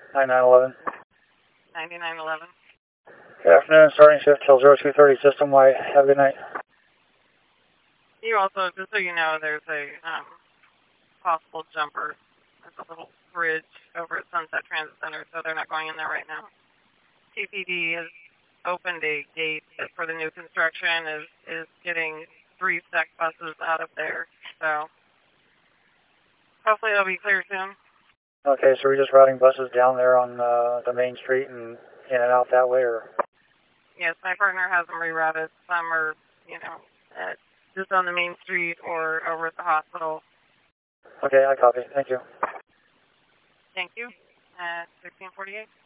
9911. 9911. Good afternoon, starting shift till 0230 system wide. Have a good night. You also, just so you know, there's a possible jumper. There's a little bridge over at Sunset Transit Center, so they're not going in there right now. TPD has opened a gate for the new construction, is getting 3 stack buses out of there, so hopefully it'll be clear soon. Okay, so we're just routing buses down there on the main street and in and out that way, or? Yes, my partner has them rerouted. Some are, just on the main street or over at the hospital. Okay, I copy. Thank you. Thank you. At 1648.